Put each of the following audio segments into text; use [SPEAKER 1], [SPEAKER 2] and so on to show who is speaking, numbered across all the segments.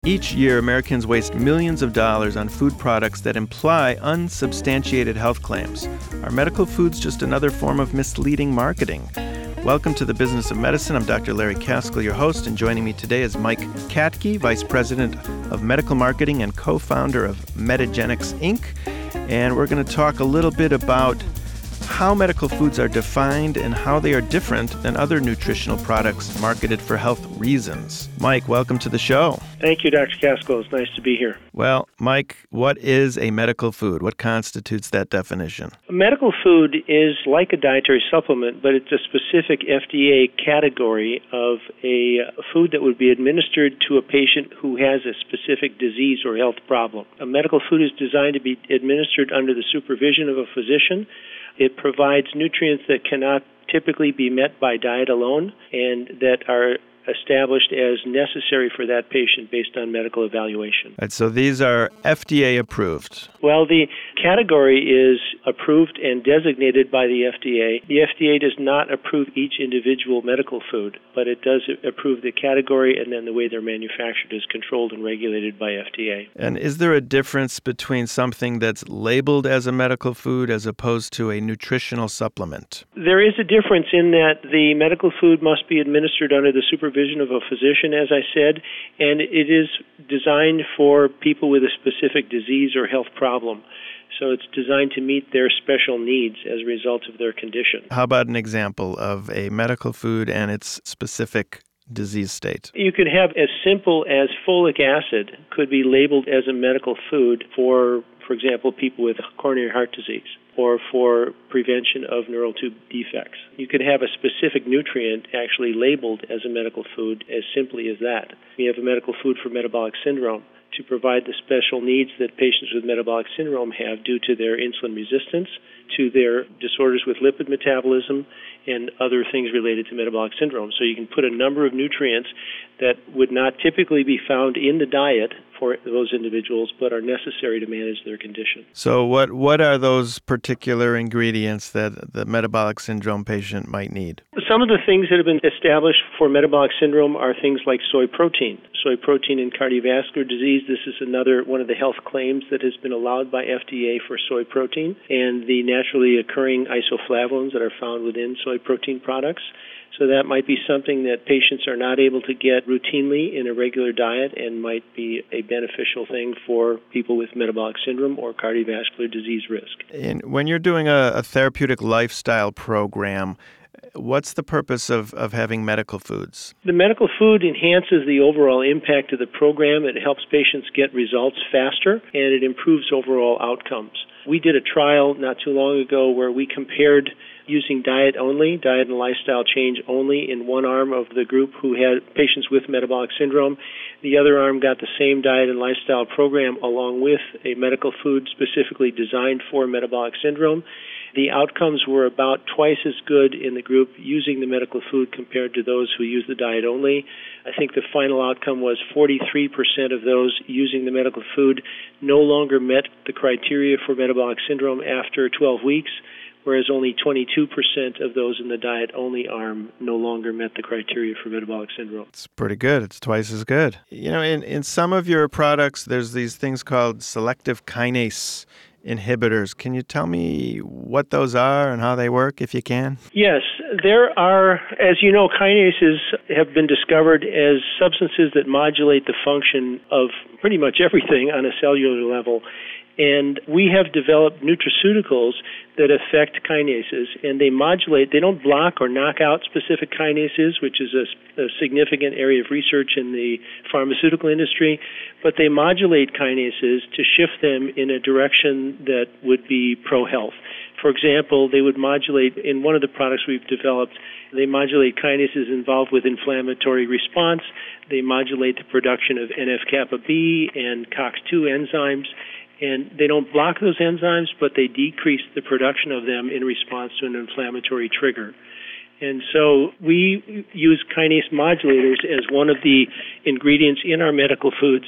[SPEAKER 1] Each year, Americans waste millions of dollars on food products that imply unsubstantiated health claims. Are medical foods just another form of misleading marketing? Welcome to the Business of Medicine. I'm Dr. Larry Kaskel, your host, and joining me today is Mike Katke, Vice President of Medical Marketing and co-founder of Metagenics, Inc. And we're going to talk a little bit about how medical foods are defined and how they are different than other nutritional products marketed for health reasons. Mike, welcome to the show.
[SPEAKER 2] Thank you, Dr. Kaskel. It's nice to be here.
[SPEAKER 1] Well, Mike, what is a medical food? What constitutes that definition?
[SPEAKER 2] A medical food is like a dietary supplement, but it's a specific FDA category of a food that would be administered to a patient who has a specific disease or health problem. A medical food is designed to be administered under the supervision of a physician. It provides nutrients that cannot typically be met by diet alone and that are established as necessary for that patient based on medical evaluation.
[SPEAKER 1] Right, so these are FDA approved.
[SPEAKER 2] Well, the category is approved and designated by the FDA. The FDA does not approve each individual medical food, but it does approve the category, and then the way they're manufactured is controlled and regulated by FDA.
[SPEAKER 1] And is there a difference between something that's labeled as a medical food as opposed to a nutritional supplement?
[SPEAKER 2] There is a difference in that the medical food must be administered under the supervision of a physician, as I said, and it is designed for people with a specific disease or health problem. So it's designed to meet their special needs as a result of their condition.
[SPEAKER 1] How about an example of a medical food and its specific disease state?
[SPEAKER 2] You could have as simple as folic acid could be labeled as a medical food for example, people with coronary heart disease or for prevention of neural tube defects. You could have a specific nutrient actually labeled as a medical food as simply as that. We have a medical food for metabolic syndrome to provide the special needs that patients with metabolic syndrome have due to their insulin resistance, to their disorders with lipid metabolism, and other things related to metabolic syndrome. So you can put a number of nutrients that would not typically be found in the diet for those individuals, but are necessary to manage their condition.
[SPEAKER 1] So what are those particular ingredients that the metabolic syndrome patient might need?
[SPEAKER 2] Some of the things that have been established for metabolic syndrome are things like soy protein. Soy protein in cardiovascular disease, this is another one of the health claims that has been allowed by FDA for soy protein, and the naturally occurring isoflavones that are found within soy protein products. So that might be something that patients are not able to get routinely in a regular diet and might be a beneficial thing for people with metabolic syndrome or cardiovascular disease risk.
[SPEAKER 1] And when you're doing a therapeutic lifestyle program, what's the purpose of having medical foods?
[SPEAKER 2] The medical food enhances the overall impact of the program. It helps patients get results faster, and it improves overall outcomes. We did a trial not too long ago where we compared using diet and lifestyle change only in one arm of the group who had patients with metabolic syndrome. The other arm got the same diet and lifestyle program along with a medical food specifically designed for metabolic syndrome. The outcomes were about twice as good in the group using the medical food compared to those who used the diet only. I think the final outcome was 43% of those using the medical food no longer met the criteria for metabolic syndrome after 12 weeks, whereas only 22% of those in the diet-only arm no longer met the criteria for metabolic syndrome.
[SPEAKER 1] It's pretty good. It's twice as good. You know, in some of your products, there's these things called selective kinase inhibitors. Can you tell me what those are and how they work, if you can?
[SPEAKER 2] Yes. There are, as you know, kinases have been discovered as substances that modulate the function of pretty much everything on a cellular level. And we have developed nutraceuticals that affect kinases, and they don't block or knock out specific kinases, which is a significant area of research in the pharmaceutical industry, but they modulate kinases to shift them in a direction that would be pro-health. For example, they would modulate, in one of the products we've developed, they modulate kinases involved with inflammatory response. They modulate the production of NF-kappa B and COX-2 enzymes. And they don't block those enzymes, but they decrease the production of them in response to an inflammatory trigger. And so we use kinase modulators as one of the ingredients in our medical foods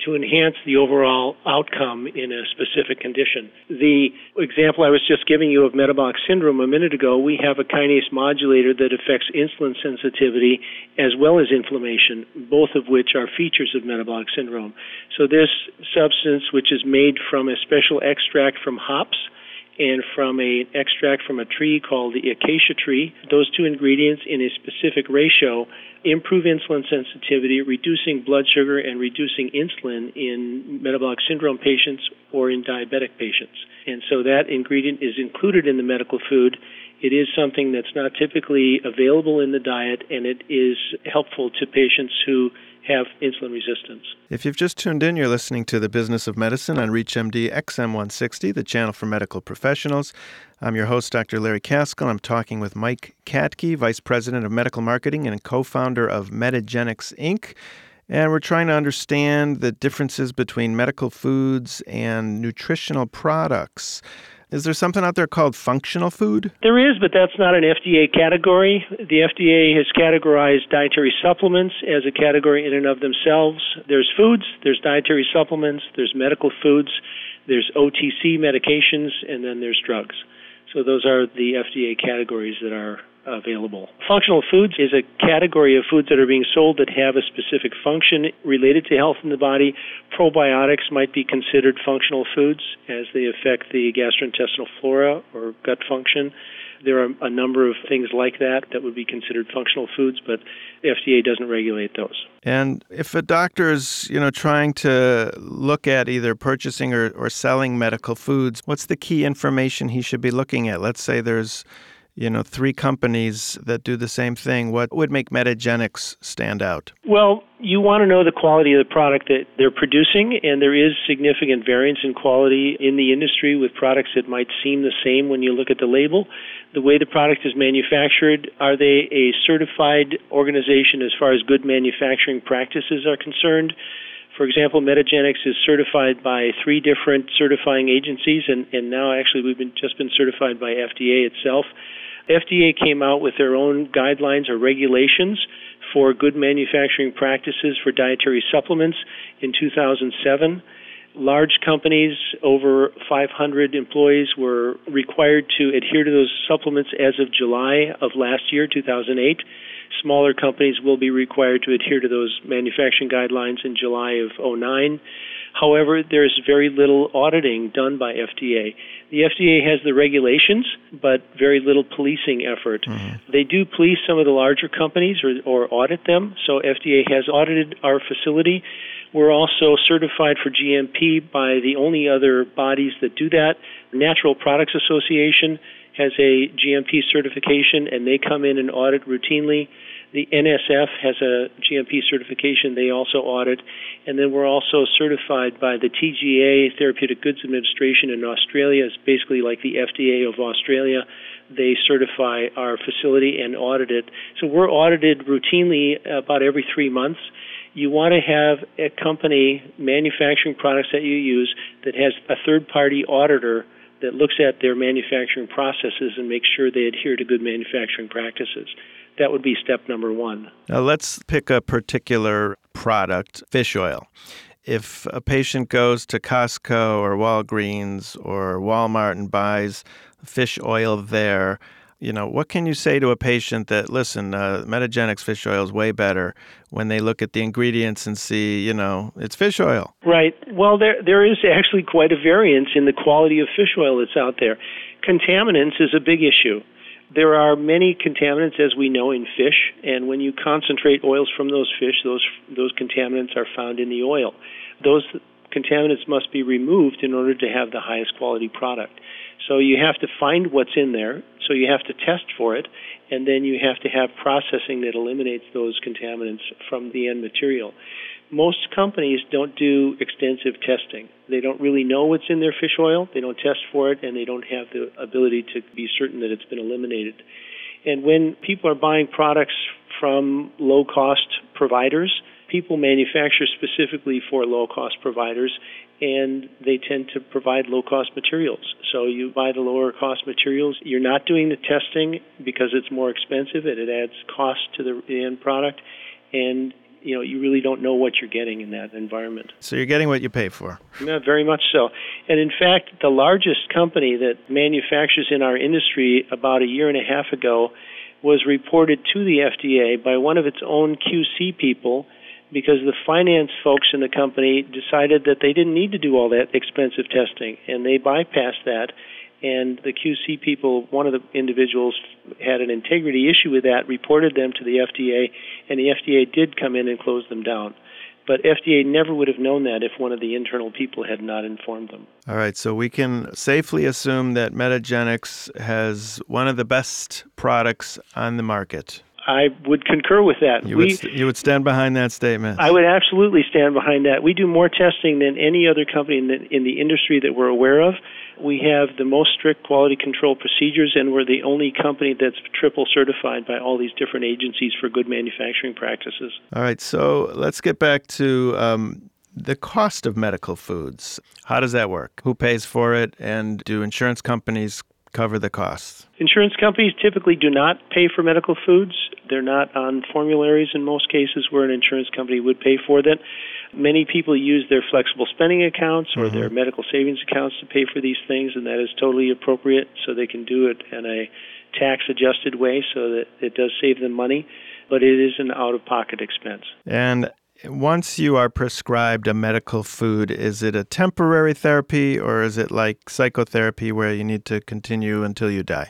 [SPEAKER 2] to enhance the overall outcome in a specific condition. The example I was just giving you of metabolic syndrome a minute ago, we have a kinase modulator that affects insulin sensitivity as well as inflammation, both of which are features of metabolic syndrome. So this substance, which is made from a special extract from hops and from an extract from a tree called the acacia tree, those two ingredients in a specific ratio improve insulin sensitivity, reducing blood sugar and reducing insulin in metabolic syndrome patients or in diabetic patients. And so that ingredient is included in the medical food. It is something that's not typically available in the diet, and it is helpful to patients who have insulin resistance.
[SPEAKER 1] If you've just tuned in, you're listening to The Business of Medicine on ReachMD XM160, the channel for medical professionals. I'm your host, Dr. Larry Caskell. I'm talking with Mike Katke, Vice President of Medical Marketing and co-founder of Metagenics, Inc., and we're trying to understand the differences between medical foods and nutritional products. Is there something out there called functional food?
[SPEAKER 2] There is, but that's not an FDA category. The FDA has categorized dietary supplements as a category in and of themselves. There's foods, there's dietary supplements, there's medical foods, there's OTC medications, and then there's drugs. So those are the FDA categories that are available. Functional foods is a category of foods that are being sold that have a specific function related to health in the body. Probiotics might be considered functional foods as they affect the gastrointestinal flora or gut function. There are a number of things like that would be considered functional foods, but the FDA doesn't regulate those.
[SPEAKER 1] And if a doctor is, trying to look at either purchasing or selling medical foods, what's the key information he should be looking at? Let's say there's three companies that do the same thing. What would make Metagenics stand out?
[SPEAKER 2] Well, you want to know the quality of the product that they're producing, and there is significant variance in quality in the industry with products that might seem the same when you look at the label. The way the product is manufactured, are they a certified organization as far as good manufacturing practices are concerned? For example, Metagenics is certified by 3 different certifying agencies, and now actually we've just been certified by FDA itself. FDA came out with their own guidelines or regulations for good manufacturing practices for dietary supplements in 2007. Large companies, over 500 employees, were required to adhere to those supplements as of July of last year, 2008. Smaller companies will be required to adhere to those manufacturing guidelines in July of 2009. However, there is very little auditing done by FDA. The FDA has the regulations, but very little policing effort. Mm-hmm. They do police some of the larger companies or audit them, so FDA has audited our facility. We're also certified for GMP by the only other bodies that do that. Natural Products Association has a GMP certification, and they come in and audit routinely. The NSF has a GMP certification. They also audit. And then we're also certified by the TGA, Therapeutic Goods Administration in Australia. It's basically like the FDA of Australia. They certify our facility and audit it. So we're audited routinely about every 3 months. You want to have a company manufacturing products that you use that has a third-party auditor that looks at their manufacturing processes and makes sure they adhere to good manufacturing practices. That would be step number 1.
[SPEAKER 1] Now let's pick a particular product, fish oil. If a patient goes to Costco or Walgreens or Walmart and buys fish oil there, what can you say to a patient that, listen, Metagenics fish oil is way better when they look at the ingredients and see, it's fish oil?
[SPEAKER 2] Right. Well, there is actually quite a variance in the quality of fish oil that's out there. Contaminants is a big issue. There are many contaminants, as we know, in fish, and when you concentrate oils from those fish, those contaminants are found in the oil. Those contaminants must be removed in order to have the highest quality product. So you have to find what's in there, so you have to test for it, and then you have to have processing that eliminates those contaminants from the end material. Most companies don't do extensive testing. They don't really know what's in their fish oil, they don't test for it, and they don't have the ability to be certain that it's been eliminated. And when people are buying products from low-cost providers, people manufacture specifically for low-cost providers, and they tend to provide low-cost materials. So you buy the lower-cost materials. You're not doing the testing because it's more expensive, and it adds cost to the end product. And you really don't know what you're getting in that environment.
[SPEAKER 1] So you're getting what you pay for.
[SPEAKER 2] Yeah, very much so. And in fact, the largest company that manufactures in our industry about a year and a half ago was reported to the FDA by one of its own QC people, because the finance folks in the company decided that they didn't need to do all that expensive testing, and they bypassed that. And the QC people, one of the individuals had an integrity issue with that, reported them to the FDA, and the FDA did come in and close them down. But FDA never would have known that if one of the internal people had not informed them.
[SPEAKER 1] All right, so we can safely assume that Metagenics has one of the best products on the market.
[SPEAKER 2] I would concur with that.
[SPEAKER 1] You would stand behind that statement?
[SPEAKER 2] I would absolutely stand behind that. We do more testing than any other company in the industry that we're aware of. We have the most strict quality control procedures, and we're the only company that's triple certified by all these different agencies for good manufacturing practices.
[SPEAKER 1] All right, so let's get back to the cost of medical foods. How does that work? Who pays for it, and do insurance companies cover the costs?
[SPEAKER 2] Insurance companies typically do not pay for medical foods. They're not on formularies in most cases where an insurance company would pay for them. Many people use their flexible spending accounts or their medical savings accounts to pay for these things, and that is totally appropriate, so they can do it in a tax-adjusted way so that it does save them money, but it is an out-of-pocket expense.
[SPEAKER 1] And once you are prescribed a medical food, is it a temporary therapy, or is it like psychotherapy where you need to continue until you die?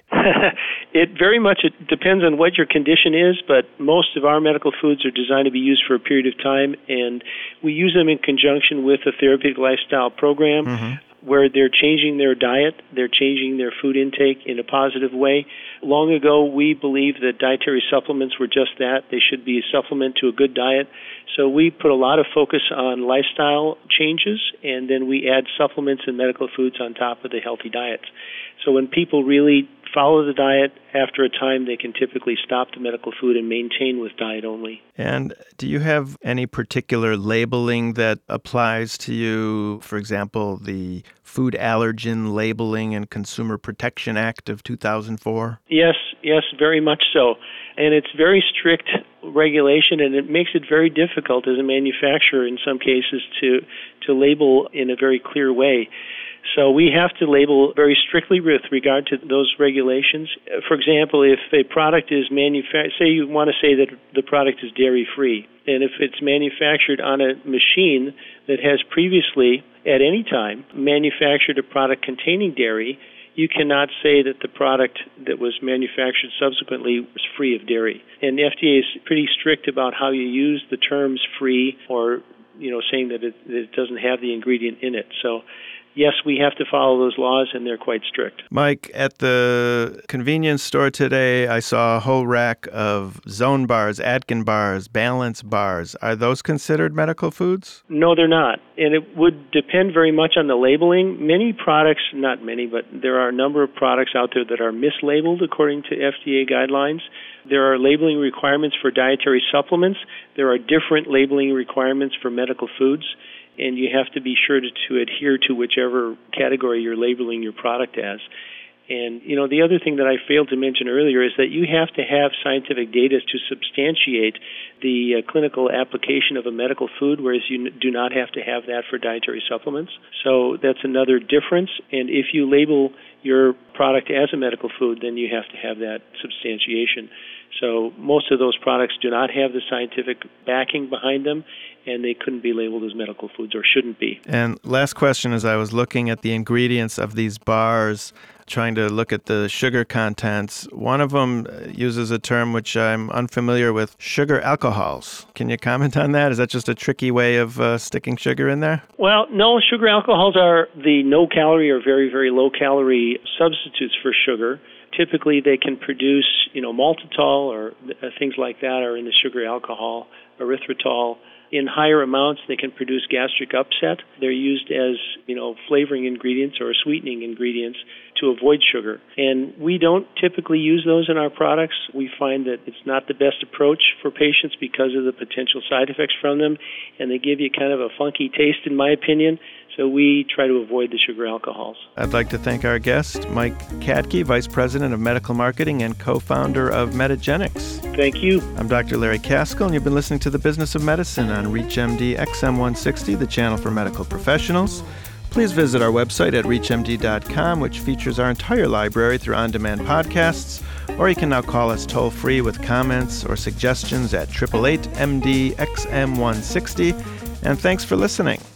[SPEAKER 2] It very much depends on what your condition is, but most of our medical foods are designed to be used for a period of time, and we use them in conjunction with a therapeutic lifestyle program where they're changing their diet, they're changing their food intake in a positive way. Long ago, we believed that dietary supplements were just that. They should be a supplement to a good diet. So we put a lot of focus on lifestyle changes, and then we add supplements and medical foods on top of the healthy diets. So when people really follow the diet, after a time they can typically stop the medical food and maintain with diet only.
[SPEAKER 1] And do you have any particular labeling that applies to you? For example, the Food Allergen Labeling and Consumer Protection Act of 2004?
[SPEAKER 2] Yes, very much so. And it's very strict regulation, and it makes it very difficult as a manufacturer in some cases to label in a very clear way. So we have to label very strictly with regard to those regulations. For example, if a product is manufactured, say you want to say that the product is dairy-free, and if it's manufactured on a machine that has previously, at any time, manufactured a product containing dairy, you cannot say that the product that was manufactured subsequently was free of dairy. And the FDA is pretty strict about how you use the terms free or, saying that it doesn't have the ingredient in it. So yes, we have to follow those laws, and they're quite strict.
[SPEAKER 1] Mike, at the convenience store today, I saw a whole rack of Zone bars, Atkin bars, Balance bars. Are those considered medical foods?
[SPEAKER 2] No, they're not. And it would depend very much on the labeling. Many products, not many, but there are a number of products out there that are mislabeled according to FDA guidelines. There are labeling requirements for dietary supplements. There are different labeling requirements for medical foods. And you have to be sure to adhere to whichever category you're labeling your product as. And, the other thing that I failed to mention earlier is that you have to have scientific data to substantiate the clinical application of a medical food, whereas you do not have to have that for dietary supplements. So that's another difference. And if you label your product as a medical food, then you have to have that substantiation. So most of those products do not have the scientific backing behind them, and they couldn't be labeled as medical foods or shouldn't be.
[SPEAKER 1] And last question, as I was looking at the ingredients of these bars, trying to look at the sugar contents, one of them uses a term which I'm unfamiliar with, sugar alcohols. Can you comment on that? Is that just a tricky way of sticking sugar in there?
[SPEAKER 2] Well, no, sugar alcohols are the no-calorie or very, very low-calorie substitutes for sugar. Typically, they can produce, maltitol or things like that are in the sugar alcohol, erythritol. In higher amounts, they can produce gastric upset. They're used as, flavoring ingredients or sweetening ingredients to avoid sugar. And we don't typically use those in our products. We find that it's not the best approach for patients because of the potential side effects from them, and they give you kind of a funky taste, in my opinion. So we try to avoid the sugar alcohols.
[SPEAKER 1] I'd like to thank our guest, Mike Katke, Vice President of Medical Marketing and co-founder of Metagenics.
[SPEAKER 2] Thank you.
[SPEAKER 1] I'm Dr. Larry Kaskel, and you've been listening to The Business of Medicine on ReachMD XM160, the channel for medical professionals. Please visit our website at reachmd.com, which features our entire library through on-demand podcasts, or you can now call us toll-free with comments or suggestions at 888-MD-XM160. And thanks for listening.